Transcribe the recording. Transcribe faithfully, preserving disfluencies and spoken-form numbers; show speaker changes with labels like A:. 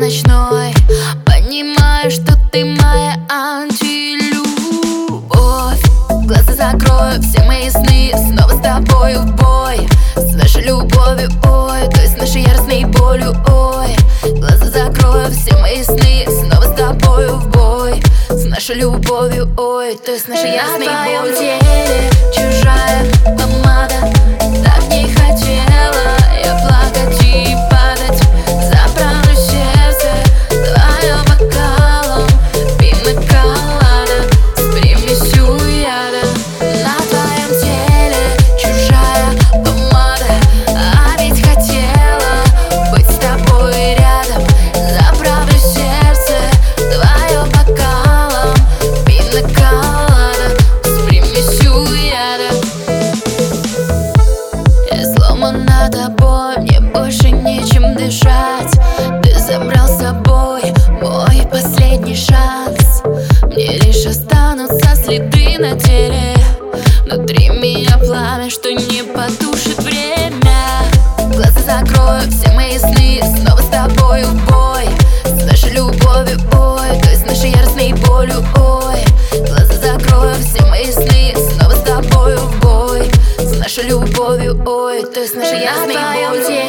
A: ночной. Понимаю, что ты моя антилюбовь. Глаза закрою, все мои сны снова с тобою в бой. С нашей любовью, ой, то есть нашей яростной болью, ой. Глаза закрою, все мои сны снова с тобою в бой. С нашей любовью, ой, то есть нашей яростной болью. На твоем теле чужая помада. Так не хотела я плакать и падать. Заправлю сердце твое бокалом пина-колада с примесью яда. На твоем теле чужая помада. А ведь хотела быть с тобой рядом. Заправлю сердце твое бокалом пина-колада с примесью яда. Я сломана тобой, мне больше нечем дышать. Ты забрал с собой мой последний шанс. Мне лишь останутся следы на теле. Внутри меня пламя, что не потушит время. Глаза закрою, все мои сны снова с тобою в бой. С нашей любовью, ой, то есть нашей яростной болью, ой. Глаза закрою, все мои сны снова с тобою в бой. С нашей любовью, ой, то есть нашей яростной болью.